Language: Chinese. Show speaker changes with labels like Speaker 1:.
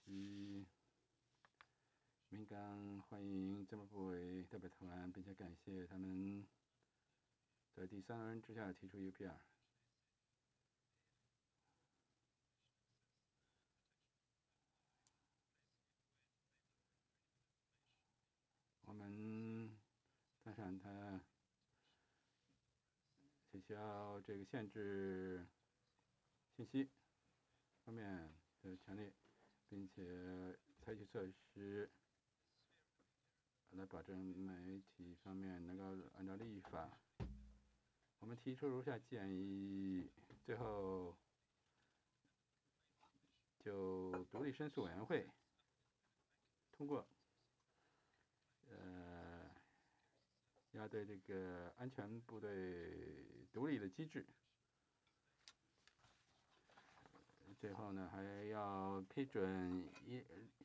Speaker 1: 及民港欢迎政府部委代表团，并且感谢他们在第三轮之下提出 UPR。我们赞赏他取消这个限制信息方面的权利，并且采取措施来保证媒体方面能够按照立法。我们提出如下建议，最后就独立申诉委员会通过，要对这个安全部队独立的机制，最后呢还要批准